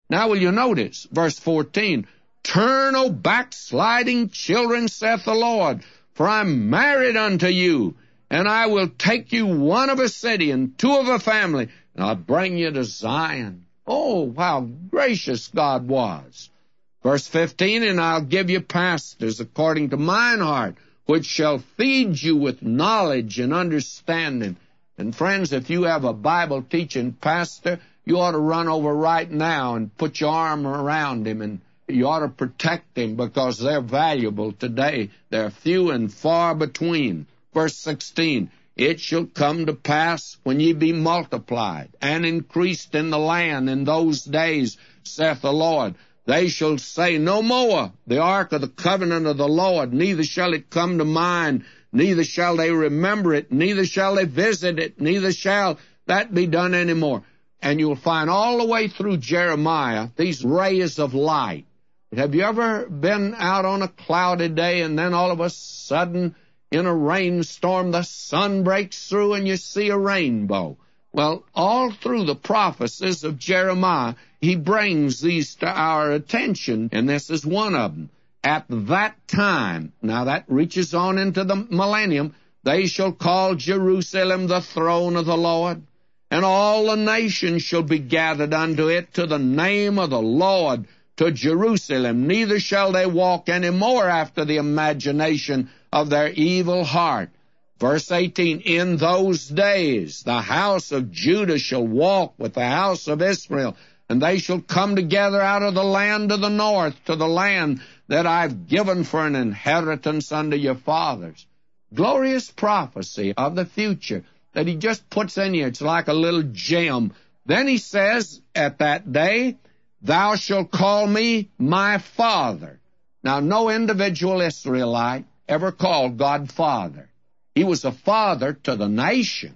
Now will you notice, verse 14, Turn, O backsliding children, saith the Lord, for I am married unto you, and I will take you one of a city and two of a family, and I'll bring you to Zion. Oh, how gracious God was. Verse 15, And I'll give you pastors according to mine heart, which shall feed you with knowledge and understanding. And friends, if you have a Bible-teaching pastor, you ought to run over right now and put your arm around him, and you ought to protect him, because they're valuable today. They're few and far between. Verse 16, It shall come to pass, when ye be multiplied and increased in the land in those days, saith the Lord, they shall say no more, the ark of the covenant of the Lord, neither shall it come to mind, neither shall they remember it, neither shall they visit it, neither shall that be done any more. And you'll find all the way through Jeremiah these rays of light. Have you ever been out on a cloudy day, and then all of a sudden, in a rainstorm, the sun breaks through and you see a rainbow? Well, all through the prophecies of Jeremiah, he brings these to our attention, and this is one of them. At that time, now that reaches on into the millennium, they shall call Jerusalem the throne of the Lord, and all the nations shall be gathered unto it to the name of the Lord, to Jerusalem. Neither shall they walk any more after the imagination of their evil heart. Verse 18, In those days the house of Judah shall walk with the house of Israel, and they shall come together out of the land of the north to the land that I've given for an inheritance unto your fathers. Glorious prophecy of the future that he just puts in you. It's like a little gem. Then he says, At that day, Thou shalt call me my Father. Now, no individual Israelite ever called God Father. He was a father to the nation,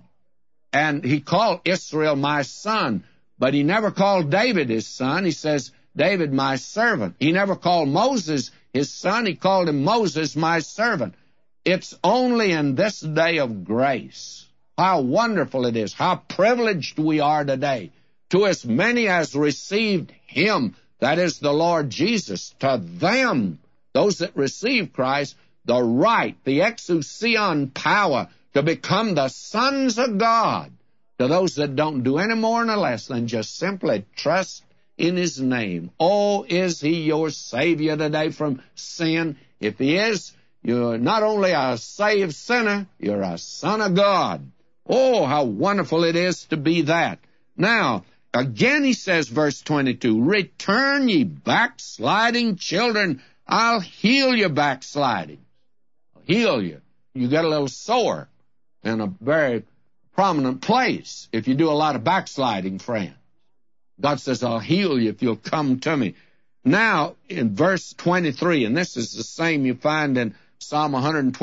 and he called Israel my son, but he never called David his son. He says, David my servant. He never called Moses his son. He called him Moses my servant. It's only in this day of grace. How wonderful it is, how privileged we are today. To as many as received him, that is the Lord Jesus, to them, those that receive Christ, the right, the exousion power to become the sons of God. To those that don't do any more nor less than just simply trust in his name. Oh, is he your Savior today from sin? If he is, you're not only a saved sinner, you're a son of God. Oh, how wonderful it is to be that. Now, again he says, verse 22, Return, ye backsliding children, I'll heal your backsliding. I'll heal you. You get a little sore in a very prominent place if you do a lot of backsliding, friend. God says, I'll heal you if you'll come to me. Now, in verse 23, and this is the same you find in Psalm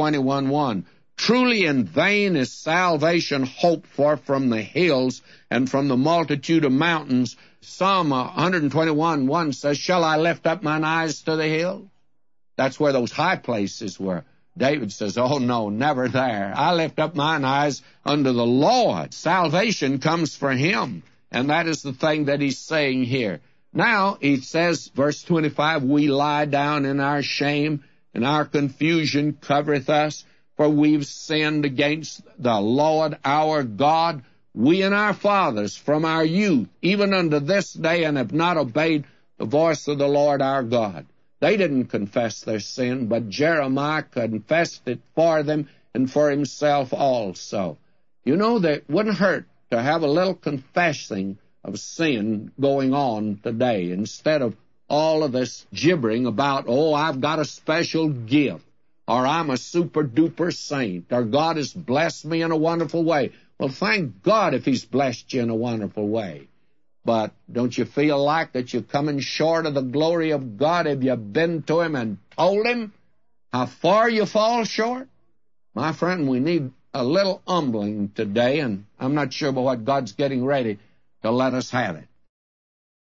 121:1, Truly in vain is salvation hoped for from the hills and from the multitude of mountains. Psalm 121:1 says, Shall I lift up mine eyes to the hills? That's where those high places were. David says, Oh, no, never there. I lift up mine eyes unto the Lord. Salvation comes for him. And that is the thing that he's saying here. Now, he says, verse 25, We lie down in our shame, and our confusion covereth us. For we've sinned against the Lord our God, we and our fathers from our youth, even unto this day, and have not obeyed the voice of the Lord our God. They didn't confess their sin, but Jeremiah confessed it for them and for himself also. You know, that it wouldn't hurt to have a little confessing of sin going on today, instead of all of this gibbering about, oh, I've got a special gift, or I'm a super-duper saint, or God has blessed me in a wonderful way. Well, thank God if he's blessed you in a wonderful way. But don't you feel like that you're coming short of the glory of God? Have you been to him and told him how far you fall short? My friend, we need a little humbling today, and I'm not sure about what God's getting ready to let us have it.